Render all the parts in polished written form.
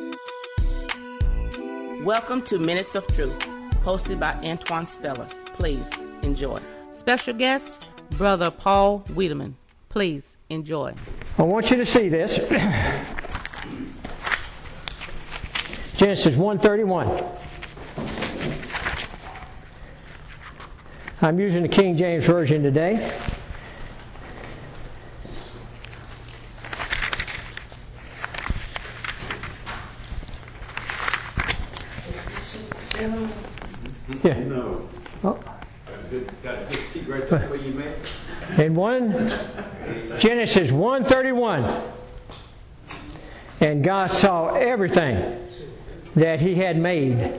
Welcome to Minutes of Truth, hosted by Antoine Speller. Please enjoy. Special guest, Brother Paul Wiedemann. Please enjoy. I want you to see this. Genesis 1:31. I'm using the King James Version today. Yeah. No. Oh. Got a good seat right there where you made. In Genesis 1:31. And God saw everything that He had made.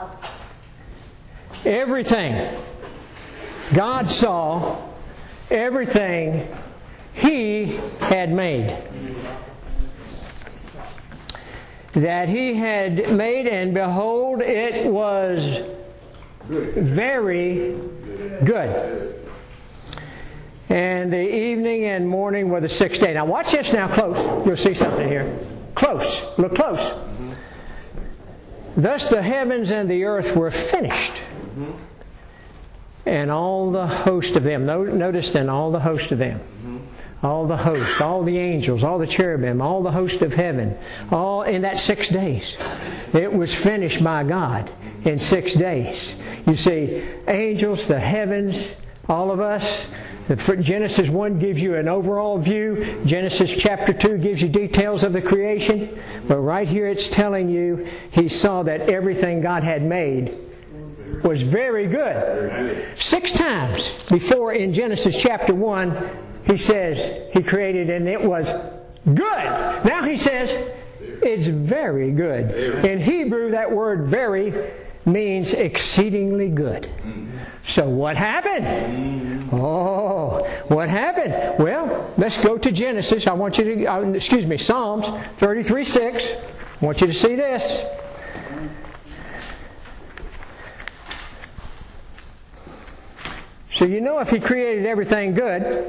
Everything. God saw everything He had made. That He had made, and behold, it was very good. And the evening and morning were the sixth day. Now watch this now close. You'll see something here. Close. Look close. Thus the heavens and the earth were finished. And all the host of them. Notice then all the host of them. All the host, all the angels, all the cherubim, all the host of heaven, all in that 6 days. It was finished by God in 6 days. You see, angels, the heavens, all of us. Genesis 1 gives you an overall view. Genesis chapter 2 gives you details of the creation. But right here it's telling you He saw that everything God had made was very good. 6 times before in Genesis chapter 1 He says He created and it was good. Now He says it's very good. In Hebrew that word very means exceedingly good. So what happened? Oh, what happened? Well, let's go to Genesis. I want you to, Psalms 33:6. I want you to see this. So you know if He created everything good,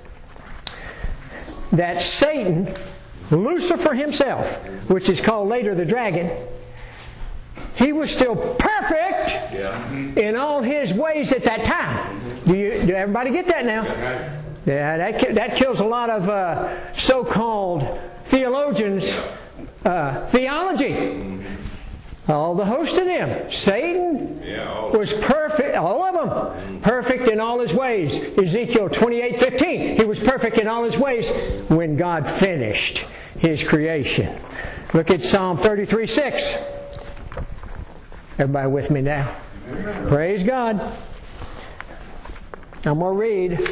that Satan, Lucifer himself, which is called later the dragon, he was still perfect in all his ways at that time. Do everybody get that now? Yeah, that kills a lot of so-called theologians' theology. All the host of them. Satan was perfect, all of them, perfect in all his ways. Ezekiel 28:15, he was perfect in all his ways when God finished His creation. Look at Psalm 33:6. Everybody with me now? Praise God. I'm going to read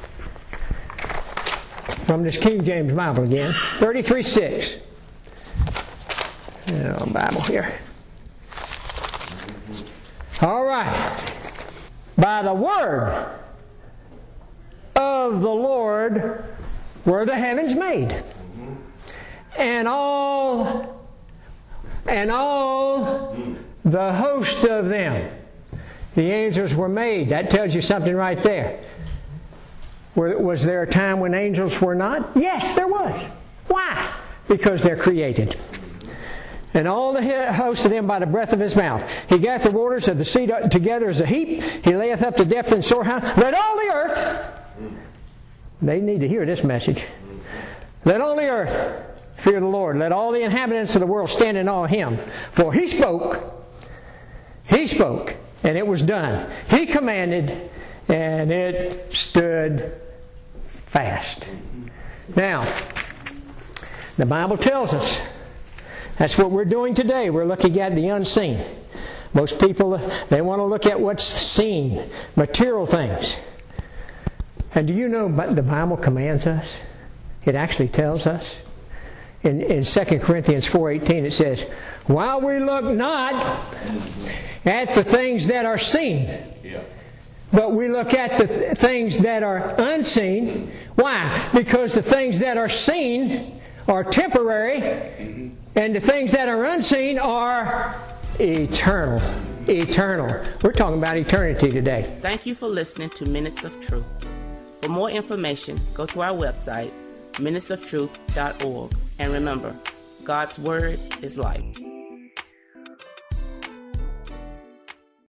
from this King James Bible again. 33:6. Bible here. All right. By the word of the Lord were the heavens made, and all the host of them. The angels were made. That tells you something right there. Was there a time when angels were not? Yes, there was. Why? Because they're created. And all the host of them by the breath of His mouth. He gathereth the waters of the sea together as a heap. He layeth up the depth and sore high. Let all the earth, they need to hear this message. Let all the earth fear the Lord. Let all the inhabitants of the world stand in awe of Him. For He spoke, and it was done. He commanded, and it stood fast. Now, the Bible tells us that's what we're doing today. We're looking at the unseen. Most people, they want to look at what's seen, material things. And do you know the Bible commands us? It actually tells us. In 2 Corinthians 4:18 it says, while we look not at the things that are seen, but we look at the things that are unseen. Why? Because the things that are seen are temporary, and the things that are unseen are eternal. Eternal. We're talking about eternity today. Thank you for listening to Minutes of Truth. For more information, go to our website, minutesoftruth.org. And remember, God's word is life.